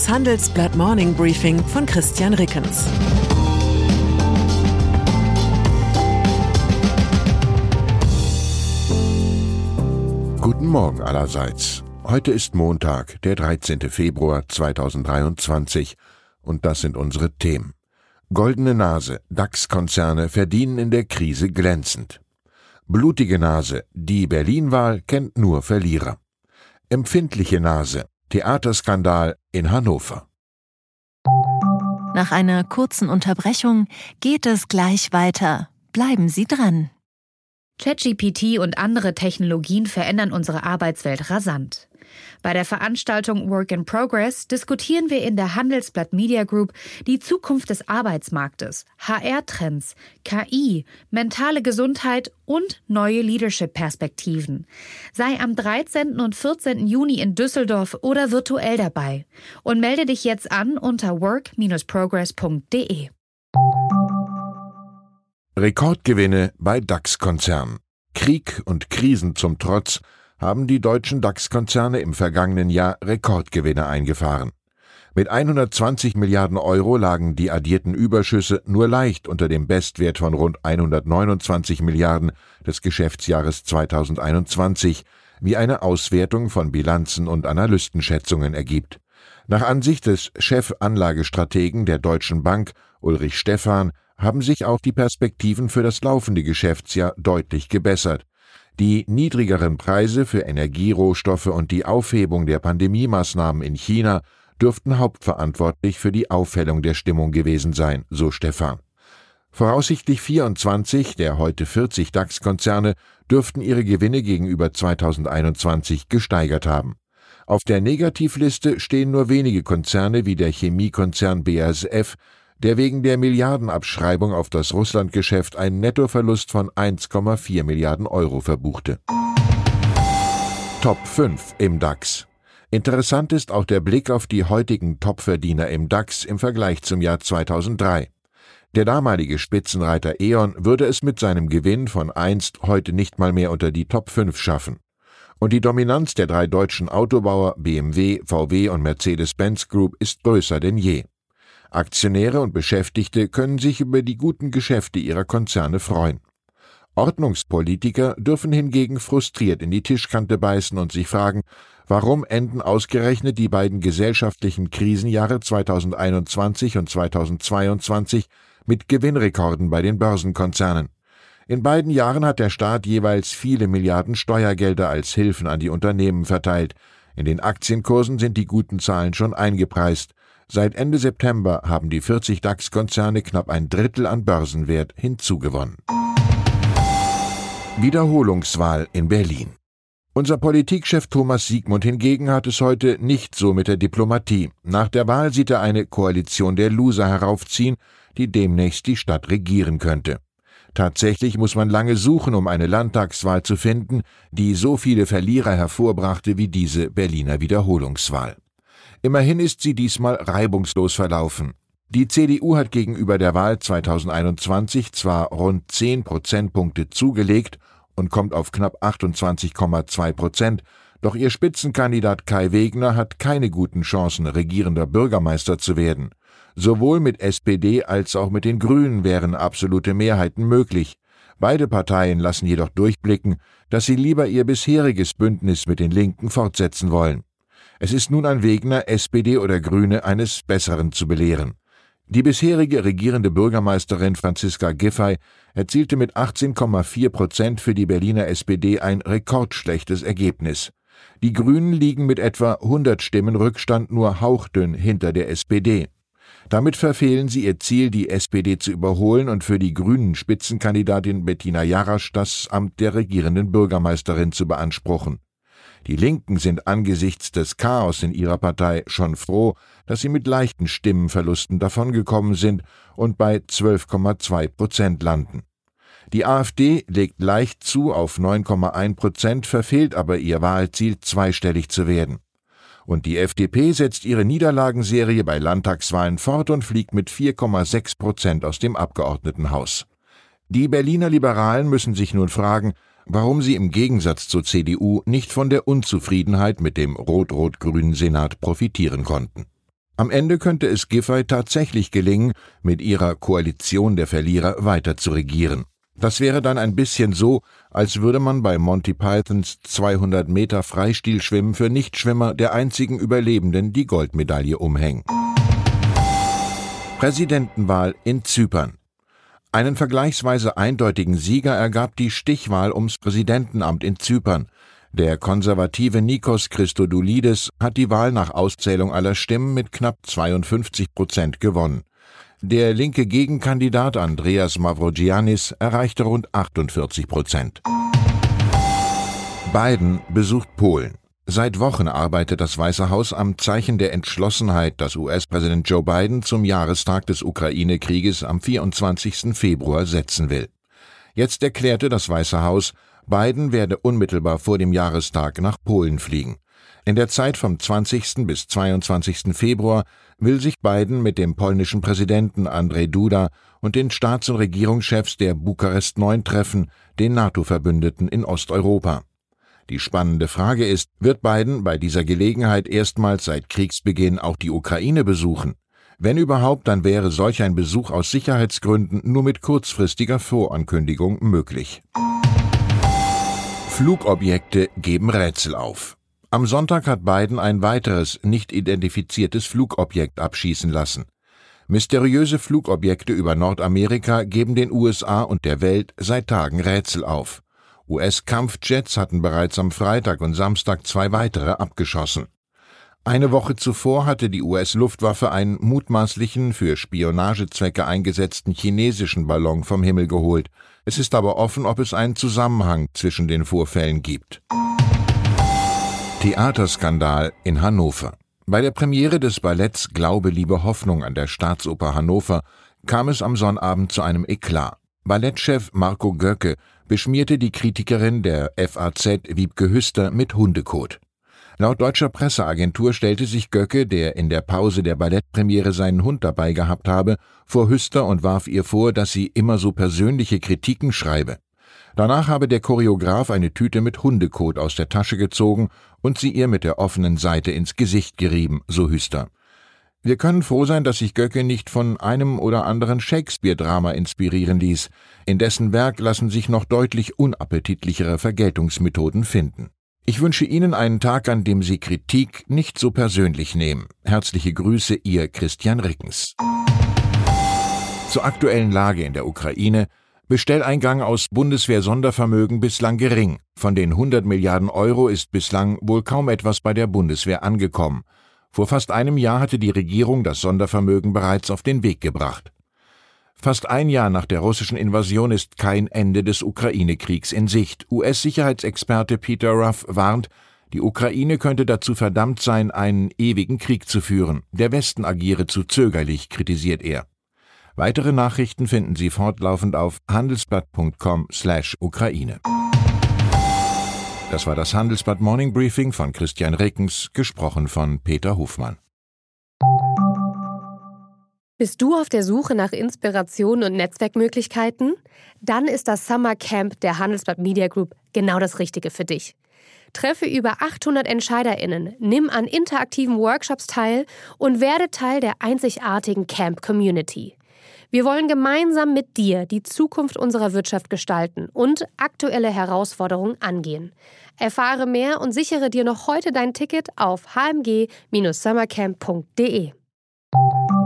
Das Handelsblatt Morning Briefing von Christian Rickens. Guten Morgen allerseits. Heute ist Montag, der 13. Februar 2023 und das sind unsere Themen. Goldene Nase, DAX-Konzerne verdienen in der Krise glänzend. Blutige Nase, die Berlin-Wahl kennt nur Verlierer. Empfindliche Nase, Theaterskandal in Hannover. Nach einer kurzen Unterbrechung geht es gleich weiter. Bleiben Sie dran. ChatGPT und andere Technologien verändern unsere Arbeitswelt rasant. Bei der Veranstaltung Work in Progress diskutieren wir in der Handelsblatt Media Group die Zukunft des Arbeitsmarktes, HR-Trends, KI, mentale Gesundheit und neue Leadership-Perspektiven. Sei am 13. und 14. Juni in Düsseldorf oder virtuell dabei und melde dich jetzt an unter work-progress.de. Rekordgewinne bei DAX-Konzernen. Krieg und Krisen zum Trotz haben die deutschen DAX-Konzerne im vergangenen Jahr Rekordgewinne eingefahren. Mit 120 Milliarden Euro lagen die addierten Überschüsse nur leicht unter dem Bestwert von rund 129 Milliarden des Geschäftsjahres 2021, wie eine Auswertung von Bilanzen und Analystenschätzungen ergibt. Nach Ansicht des Chefanlagestrategen der Deutschen Bank, Ulrich Stephan, haben sich auch die Perspektiven für das laufende Geschäftsjahr deutlich gebessert. Die niedrigeren Preise für Energierohstoffe und die Aufhebung der Pandemiemaßnahmen in China dürften hauptverantwortlich für die Aufhellung der Stimmung gewesen sein, so Stephan. Voraussichtlich 24 der heute 40 DAX-Konzerne dürften ihre Gewinne gegenüber 2021 gesteigert haben. Auf der Negativliste stehen nur wenige Konzerne wie der Chemiekonzern BASF, der wegen der Milliardenabschreibung auf das Russlandgeschäft einen Nettoverlust von 1,4 Milliarden Euro verbuchte. Top 5 im DAX. Interessant ist auch der Blick auf die heutigen Topverdiener im DAX im Vergleich zum Jahr 2003. Der damalige Spitzenreiter E.ON würde es mit seinem Gewinn von einst heute nicht mal mehr unter die Top 5 schaffen. Und die Dominanz der drei deutschen Autobauer BMW, VW und Mercedes-Benz Group ist größer denn je. Aktionäre und Beschäftigte können sich über die guten Geschäfte ihrer Konzerne freuen. Ordnungspolitiker dürfen hingegen frustriert in die Tischkante beißen und sich fragen, warum enden ausgerechnet die beiden gesellschaftlichen Krisenjahre 2021 und 2022 mit Gewinnrekorden bei den Börsenkonzernen. In beiden Jahren hat der Staat jeweils viele Milliarden Steuergelder als Hilfen an die Unternehmen verteilt. In den Aktienkursen sind die guten Zahlen schon eingepreist. Seit Ende September haben die 40 DAX-Konzerne knapp ein Drittel an Börsenwert hinzugewonnen. Wiederholungswahl in Berlin. Unser Politikchef Thomas Siegmund hingegen hat es heute nicht so mit der Diplomatie. Nach der Wahl sieht er eine Koalition der Loser heraufziehen, die demnächst die Stadt regieren könnte. Tatsächlich muss man lange suchen, um eine Landtagswahl zu finden, die so viele Verlierer hervorbrachte wie diese Berliner Wiederholungswahl. Immerhin ist sie diesmal reibungslos verlaufen. Die CDU hat gegenüber der Wahl 2021 zwar rund 10 Prozentpunkte zugelegt und kommt auf knapp 28,2%, doch ihr Spitzenkandidat Kai Wegner hat keine guten Chancen, regierender Bürgermeister zu werden. Sowohl mit SPD als auch mit den Grünen wären absolute Mehrheiten möglich. Beide Parteien lassen jedoch durchblicken, dass sie lieber ihr bisheriges Bündnis mit den Linken fortsetzen wollen. Es ist nun an Wegner, SPD oder Grüne eines Besseren zu belehren. Die bisherige regierende Bürgermeisterin Franziska Giffey erzielte mit 18,4% für die Berliner SPD ein rekordschlechtes Ergebnis. Die Grünen liegen mit etwa 100 Stimmen Rückstand nur hauchdünn hinter der SPD. Damit verfehlen sie ihr Ziel, die SPD zu überholen und für die grünen Spitzenkandidatin Bettina Jarasch das Amt der regierenden Bürgermeisterin zu beanspruchen. Die Linken sind angesichts des Chaos in ihrer Partei schon froh, dass sie mit leichten Stimmenverlusten davongekommen sind und bei 12,2% landen. Die AfD legt leicht zu auf 9,1%, verfehlt aber ihr Wahlziel, zweistellig zu werden. Und die FDP setzt ihre Niederlagenserie bei Landtagswahlen fort und fliegt mit 4,6% aus dem Abgeordnetenhaus. Die Berliner Liberalen müssen sich nun fragen, warum sie im Gegensatz zur CDU nicht von der Unzufriedenheit mit dem rot-rot-grünen Senat profitieren konnten. Am Ende könnte es Giffey tatsächlich gelingen, mit ihrer Koalition der Verlierer weiter zu regieren. Das wäre dann ein bisschen so, als würde man bei Monty Pythons 200 Meter Freistilschwimmen für Nichtschwimmer der einzigen Überlebenden die Goldmedaille umhängen. Präsidentenwahl in Zypern. Einen vergleichsweise eindeutigen Sieger ergab die Stichwahl ums Präsidentenamt in Zypern. Der konservative Nikos Christodoulidis hat die Wahl nach Auszählung aller Stimmen mit knapp 52% gewonnen. Der linke Gegenkandidat Andreas Mavrogiannis erreichte rund 48%. Biden besucht Polen. Seit Wochen arbeitet das Weiße Haus am Zeichen der Entschlossenheit, das US-Präsident Joe Biden zum Jahrestag des Ukraine-Krieges am 24. Februar setzen will. Jetzt erklärte das Weiße Haus, Biden werde unmittelbar vor dem Jahrestag nach Polen fliegen. In der Zeit vom 20. bis 22. Februar will sich Biden mit dem polnischen Präsidenten Andrzej Duda und den Staats- und Regierungschefs der Bukarest 9 treffen, den NATO-Verbündeten in Osteuropa. Die spannende Frage ist, wird Biden bei dieser Gelegenheit erstmals seit Kriegsbeginn auch die Ukraine besuchen? Wenn überhaupt, dann wäre solch ein Besuch aus Sicherheitsgründen nur mit kurzfristiger Vorankündigung möglich. Flugobjekte geben Rätsel auf. Am Sonntag hat Biden ein weiteres, nicht identifiziertes Flugobjekt abschießen lassen. Mysteriöse Flugobjekte über Nordamerika geben den USA und der Welt seit Tagen Rätsel auf. US-Kampfjets hatten bereits am Freitag und Samstag 2 weitere abgeschossen. Eine Woche zuvor hatte die US-Luftwaffe einen mutmaßlichen, für Spionagezwecke eingesetzten chinesischen Ballon vom Himmel geholt. Es ist aber offen, ob es einen Zusammenhang zwischen den Vorfällen gibt. Theaterskandal in Hannover. Bei der Premiere des Balletts Glaube, Liebe, Hoffnung an der Staatsoper Hannover kam es am Sonnabend zu einem Eklat. Ballettchef Marco Göcke beschmierte die Kritikerin der FAZ Wiebke Hüster mit Hundekot. Laut deutscher Presseagentur stellte sich Göcke, der in der Pause der Ballettpremiere seinen Hund dabei gehabt habe, vor Hüster und warf ihr vor, dass sie immer so persönliche Kritiken schreibe. Danach habe der Choreograf eine Tüte mit Hundekot aus der Tasche gezogen und sie ihr mit der offenen Seite ins Gesicht gerieben, so Hüster. Wir können froh sein, dass sich Göcke nicht von einem oder anderen Shakespeare-Drama inspirieren ließ. In dessen Werk lassen sich noch deutlich unappetitlichere Vergeltungsmethoden finden. Ich wünsche Ihnen einen Tag, an dem Sie Kritik nicht so persönlich nehmen. Herzliche Grüße, Ihr Christian Rickens. Zur aktuellen Lage in der Ukraine. Bestelleingang aus Bundeswehr-Sondervermögen bislang gering. Von den 100 Milliarden Euro ist bislang wohl kaum etwas bei der Bundeswehr angekommen. Vor fast einem Jahr hatte die Regierung das Sondervermögen bereits auf den Weg gebracht. Fast ein Jahr nach der russischen Invasion ist kein Ende des Ukraine-Kriegs in Sicht. US-Sicherheitsexperte Peter Ruff warnt, die Ukraine könnte dazu verdammt sein, einen ewigen Krieg zu führen. Der Westen agiere zu zögerlich, kritisiert er. Weitere Nachrichten finden Sie fortlaufend auf handelsblatt.com/Ukraine. Das war das Handelsblatt Morning Briefing von Christian Rickens, gesprochen von Peter Hofmann. Bist du auf der Suche nach Inspiration und Netzwerkmöglichkeiten? Dann ist das Summer Camp der Handelsblatt Media Group genau das Richtige für dich. Treffe über 800 EntscheiderInnen, nimm an interaktiven Workshops teil und werde Teil der einzigartigen Camp-Community. Wir wollen gemeinsam mit dir die Zukunft unserer Wirtschaft gestalten und aktuelle Herausforderungen angehen. Erfahre mehr und sichere dir noch heute dein Ticket auf hmg-summercamp.de.